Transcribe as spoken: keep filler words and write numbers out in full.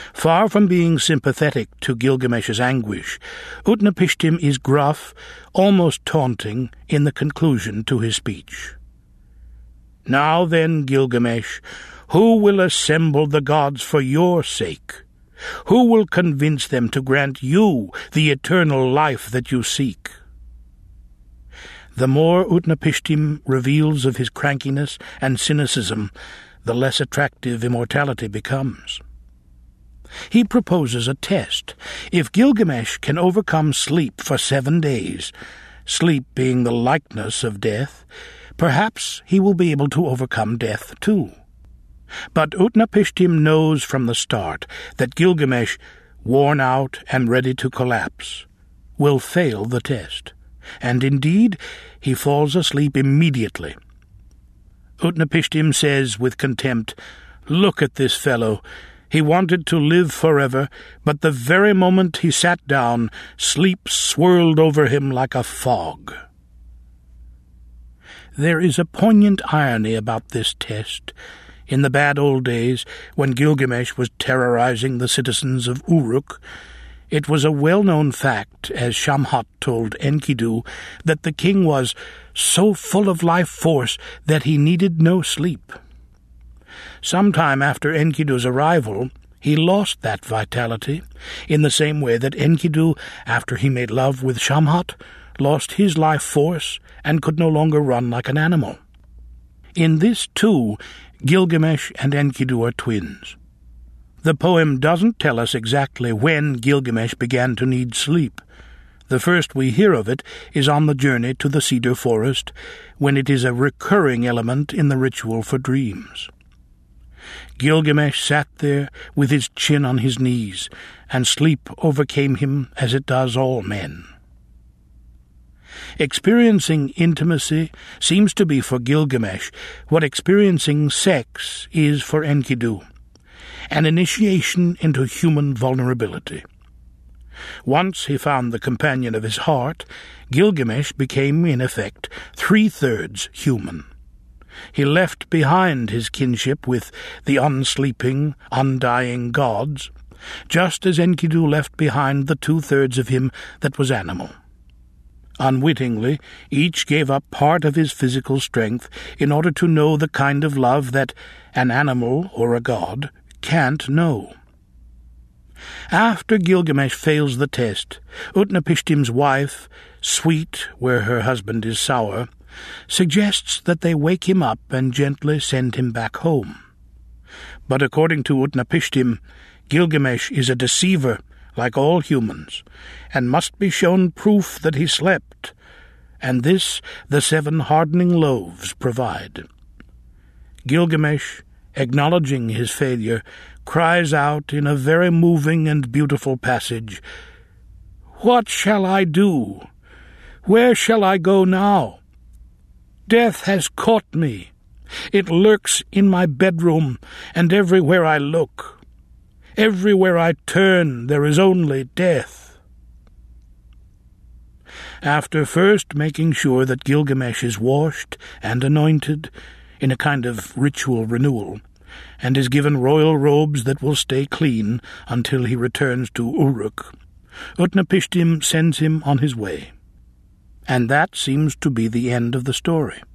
Far from being sympathetic to Gilgamesh's anguish, Utnapishtim is gruff, almost taunting, in the conclusion to his speech. "Now then, Gilgamesh, who will assemble the gods for your sake? Who will convince them to grant you the eternal life that you seek?" The more Utnapishtim reveals of his crankiness and cynicism, the less attractive immortality becomes. He proposes a test. If Gilgamesh can overcome sleep for seven days, sleep being the likeness of death, perhaps he will be able to overcome death too. But Utnapishtim knows from the start that Gilgamesh, worn out and ready to collapse, will fail the test, and indeed he falls asleep immediately. Utnapishtim says with contempt, "Look at this fellow. He wanted to live forever, but the very moment he sat down, sleep swirled over him like a fog." There is a poignant irony about this test. In the bad old days, when Gilgamesh was terrorizing the citizens of Uruk, it was a well-known fact, as Shamhat told Enkidu, that the king was so full of life force that he needed no sleep. Sometime after Enkidu's arrival, he lost that vitality, in the same way that Enkidu, after he made love with Shamhat, lost his life force and could no longer run like an animal. In this, too, Gilgamesh and Enkidu are twins. The poem doesn't tell us exactly when Gilgamesh began to need sleep. The first we hear of it is on the journey to the cedar forest, when it is a recurring element in the ritual for dreams. Gilgamesh sat there with his chin on his knees, and sleep overcame him as it does all men. Experiencing intimacy seems to be for Gilgamesh what experiencing sex is for Enkidu, an initiation into human vulnerability. Once he found the companion of his heart, Gilgamesh became, in effect, three-thirds human. He left behind his kinship with the unsleeping, undying gods, just as Enkidu left behind the two-thirds of him that was animal. Unwittingly, each gave up part of his physical strength in order to know the kind of love that an animal or a god can't know. After Gilgamesh fails the test, Utnapishtim's wife, sweet where her husband is sour, suggests that they wake him up and gently send him back home. But according to Utnapishtim, Gilgamesh is a deceiver, like all humans, and must be shown proof that he slept, and this the seven hardening loaves provide. Gilgamesh, acknowledging his failure, cries out in a very moving and beautiful passage, "What shall I do? Where shall I go now? Death has caught me. It lurks in my bedroom and everywhere I look. Everywhere I turn there is only death." After first making sure that Gilgamesh is washed and anointed in a kind of ritual renewal, and is given royal robes that will stay clean until he returns to Uruk, Utnapishtim sends him on his way. And that seems to be the end of the story.